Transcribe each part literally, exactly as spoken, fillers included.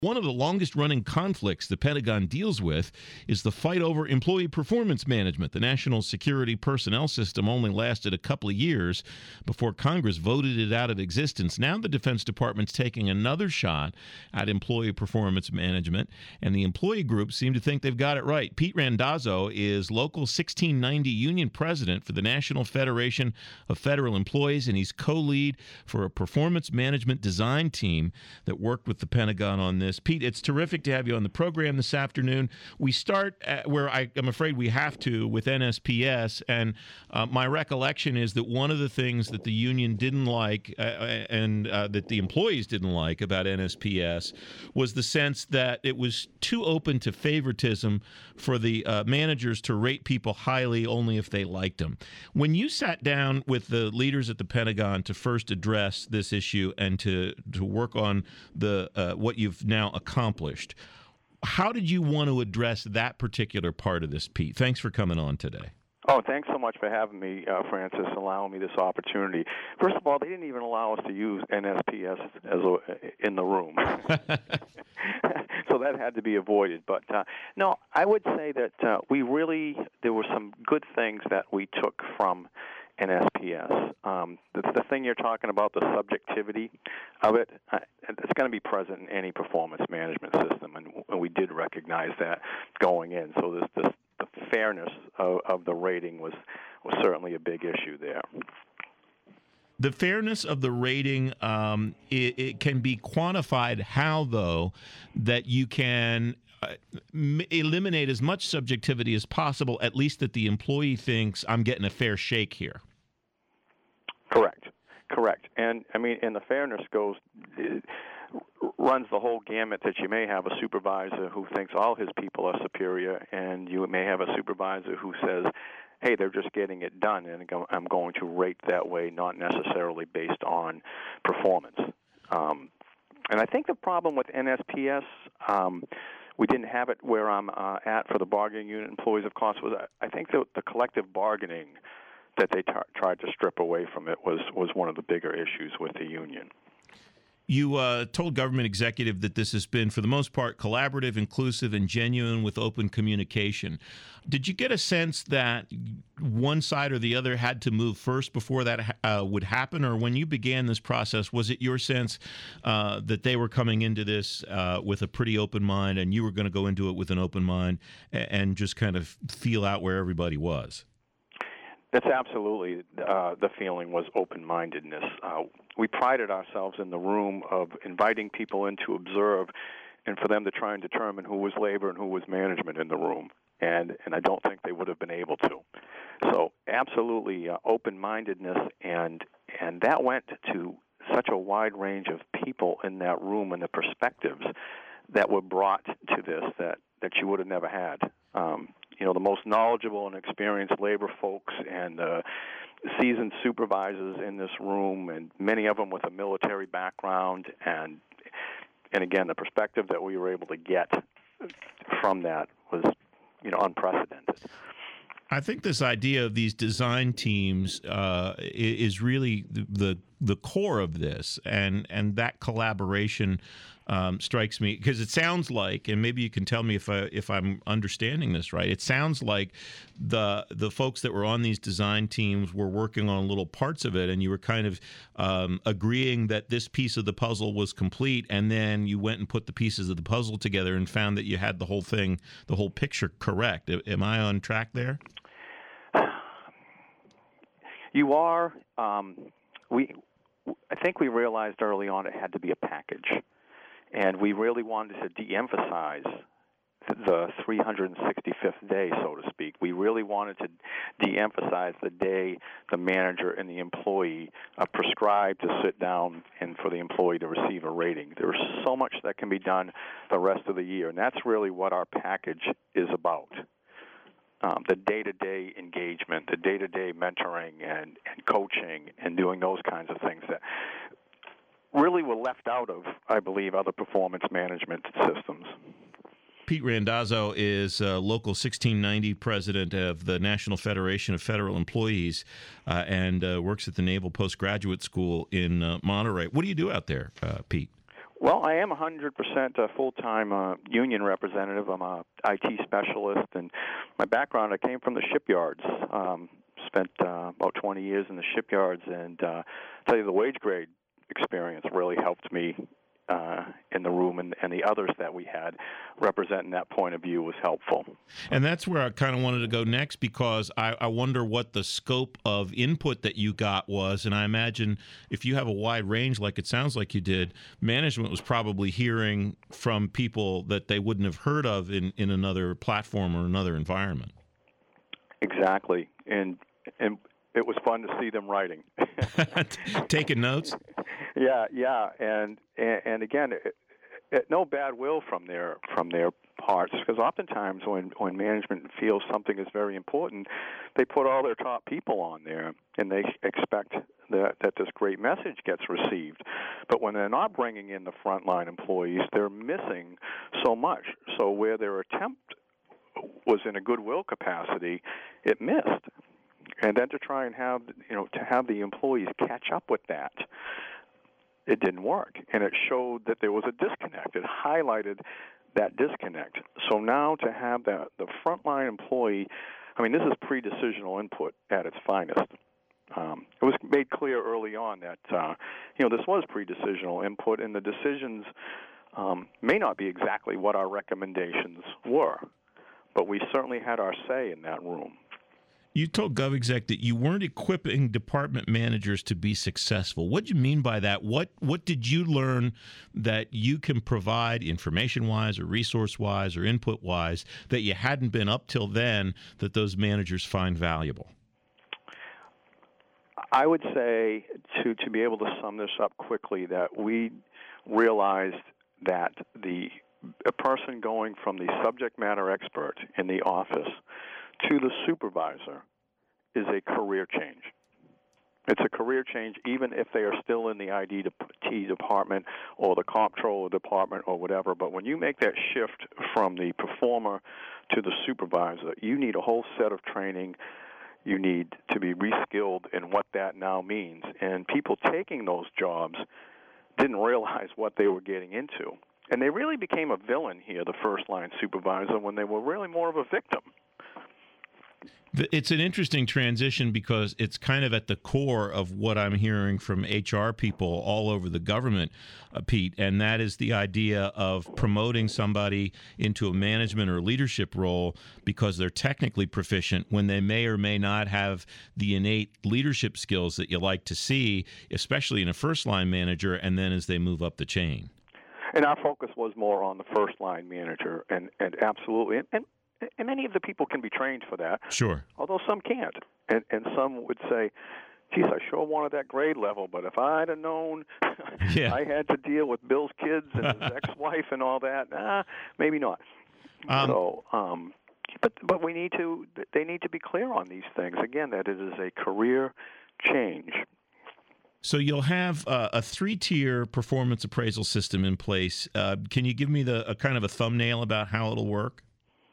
One of the longest-running conflicts the Pentagon deals with is the fight over employee performance management. The National Security Personnel System only lasted a couple of years before Congress voted it out of existence. Now the Defense Department's taking another shot at employee performance management, and the employee groups seem to think they've got it right. Pete Randazzo is Local sixteen ninety Union President for the National Federation of Federal Employees, and he's co-lead for a performance management design team that worked with the Pentagon on this. Pete, it's terrific to have you on the program this afternoon. We start at where I, I'm afraid we have to with N S P S, and uh, my recollection is that one of the things that the union didn't like uh, and uh, that the employees didn't like about N S P S was the sense that it was too open to favoritism for the uh, managers to rate people highly only if they liked them. When you sat down with the leaders at the Pentagon to first address this issue and to, to work on the uh, what you've now accomplished, how did you want to address that particular part of this, Pete? Thanks for coming on today. Oh, thanks so much for having me, uh, Francis, allowing me this opportunity. First of all, they didn't even allow us to use N S P S as a, in the room. So that had to be avoided. But, uh, no, I would say that uh, we really, there were some good things that we took from N S P S. Um, the, the thing you're talking about, the subjectivity of it, uh, it's going to be present in any performance management system, and, and we did recognize that going in. So this, this, the fairness of, of the rating was, was certainly a big issue there. The fairness of the rating, um, it, it can be quantified how, though, that you can uh, m- eliminate as much subjectivity as possible, at least that the employee thinks, I'm getting a fair shake here. Correct. Correct. And, I mean, and the fairness goes, it runs the whole gamut that you may have a supervisor who thinks all his people are superior, and you may have a supervisor who says, hey, they're just getting it done, and I'm going to rate that way, not necessarily based on performance. Um, and I think the problem with N S P S, um, we didn't have it where I'm uh, at for the bargaining unit employees, of course, was I think the, the collective bargaining that they t- tried to strip away from it was, was one of the bigger issues with the union. You uh, told government executive that this has been, for the most part, collaborative, inclusive, and genuine with open communication. Did you get a sense that one side or the other had to move first before that uh, would happen? Or when you began this process, was it your sense uh, that they were coming into this uh, with a pretty open mind and you were going to go into it with an open mind and just kind of feel out where everybody was? That's absolutely uh, the feeling was open-mindedness. Uh, we prided ourselves in the room of inviting people in to observe and for them to try and determine who was labor and who was management in the room. And, and I don't think they would have been able to. So absolutely uh, open-mindedness, and and that went to such a wide range of people in that room and the perspectives that were brought to this that, that you would have never had. Um, you know, the most knowledgeable and experienced labor folks and uh, seasoned supervisors in this room, and many of them with a military background, and and again, the perspective that we were able to get from that was, you know, unprecedented. I think this idea of these design teams uh, is really the the core of this, and and that collaboration um, strikes me, because it sounds like, and maybe you can tell me if I if I'm understanding this right. It sounds like the the folks that were on these design teams were working on little parts of it, and you were kind of um, agreeing that this piece of the puzzle was complete, and then you went and put the pieces of the puzzle together and found that you had the whole thing, the whole picture correct. Am I on track there? You are. Um, we, I think we realized early on it had to be a package, and we really wanted to de-emphasize the three hundred sixty-fifth day, so to speak. We really wanted to de-emphasize the day the manager and the employee are prescribed to sit down and for the employee to receive a rating. There's so much that can be done the rest of the year, and that's really what our package is about. Um, the day-to-day engagement, the day-to-day mentoring and, and coaching and doing those kinds of things that really were left out of, I believe, other performance management systems. Pete Randazzo is uh, Local sixteen ninety president of the National Federation of Federal Employees uh, and uh, works at the Naval Postgraduate School in uh, Monterey. What do you do out there, uh, Pete? Well, I am one hundred percent a full-time uh, union representative. I'm a I T specialist, and my background, I came from the shipyards. Um, spent uh, about twenty years in the shipyards, and uh, tell you the wage grade experience really helped me uh, in the room, and, and the others that we had representing that point of view was helpful. And that's where I kind of wanted to go next, because I, I wonder what the scope of input that you got was. And I imagine if you have a wide range, like it sounds like you did, management was probably hearing from people that they wouldn't have heard of in, in another platform or another environment. Exactly. And and it was fun to see them writing. Taking notes? Yeah, yeah. And, and, and again, it, it, no bad will from their from their parts, because oftentimes when, when management feels something is very important, they put all their top people on there, and they expect that, that this great message gets received. But when they're not bringing in the frontline employees, they're missing so much. So where their attempt was in a goodwill capacity, it missed. And then to try and have, you know, to have the employees catch up with that, it didn't work. And it showed that there was a disconnect. It highlighted that disconnect. So now to have that, the frontline employee, I mean, this is pre-decisional input at its finest. Um, it was made clear early on that, uh, you know, this was pre-decisional input, and the decisions um, may not be exactly what our recommendations were, but we certainly had our say in that room. You told GovExec that you weren't equipping department managers to be successful. What do you mean by that? What what did you learn that you can provide information-wise or resource-wise or input-wise that you hadn't been up till then that those managers find valuable? I would say, to, to be able to sum this up quickly, that we realized that the a person going from the subject matter expert in the office to the supervisor is a career change. It's a career change even if they are still in the I D T department or the comptroller department or whatever. But when you make that shift from the performer to the supervisor, you need a whole set of training. You need to be reskilled in what that now means. And people taking those jobs didn't realize what they were getting into. And they really became a villain here, the first-line supervisor, when they were really more of a victim. It's an interesting transition because it's kind of at the core of what I'm hearing from H R people all over the government, uh, Pete, and that is the idea of promoting somebody into a management or leadership role because they're technically proficient when they may or may not have the innate leadership skills that you like to see, especially in a first-line manager, and then as they move up the chain. And our focus was more on the first-line manager, and, and absolutely, and, and And many of the people can be trained for that. Sure. Although some can't. And and some would say, geez, I sure wanted that grade level, but if I'd have known yeah. I had to deal with Bill's kids and his ex-wife and all that, nah, maybe not. Um, so, um, but but we need to, they need to be clear on these things. Again, that it is a career change. So you'll have uh, a three-tier performance appraisal system in place. Uh, can you give me the a kind of a thumbnail about how it'll work?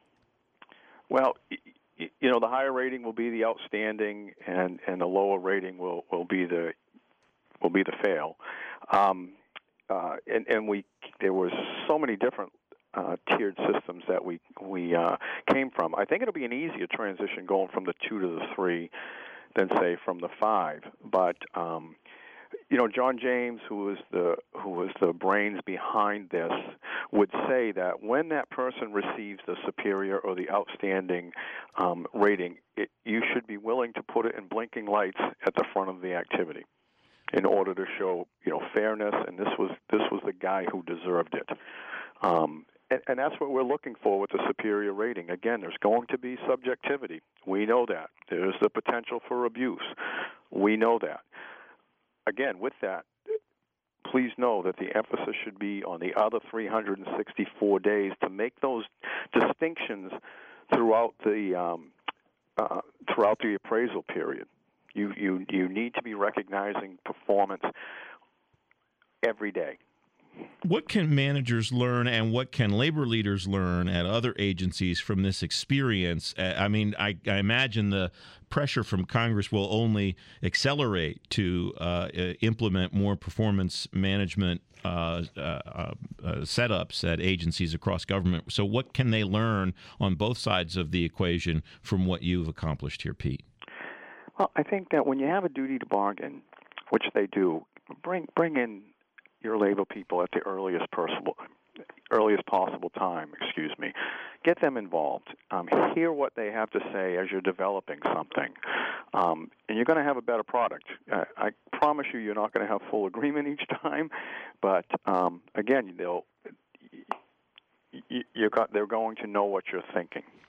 Well, you know, the higher rating will be the outstanding, and, and the lower rating will, will be the will be the fail. Um, uh, and and we there was so many different uh, tiered systems that we we uh, came from. I think it'll be an easier transition going from the two to the three than say from the five. But um, you know, John James, who was the who was the brains behind this, would say that when that person receives the superior or the outstanding um, rating, it, you should be willing to put it in blinking lights at the front of the activity in order to show, you know, fairness. And this was this was the guy who deserved it. Um, and, and that's what we're looking for with the superior rating. Again, there's going to be subjectivity. We know that. There's the potential for abuse. We know that. Again, with that, please know that the emphasis should be on the other three hundred sixty-four days to make those distinctions throughout the um, uh, throughout the appraisal period. You you you need to be recognizing performance every day. What can managers learn and what can labor leaders learn at other agencies from this experience? Uh, I mean, I, I imagine the pressure from Congress will only accelerate to uh, uh, implement more performance management uh, uh, uh, setups at agencies across government. So what can they learn on both sides of the equation from what you've accomplished here, Pete? Well, I think that when you have a duty to bargain, which they do, bring bring in your labor people at the earliest possible earliest possible time, excuse me. Get them involved. Um, hear what they have to say as you're developing something. Um, and you're going to have a better product. Uh, I promise you you're not going to have full agreement each time, but um, again, they'll you, you got, they're going to know what you're thinking.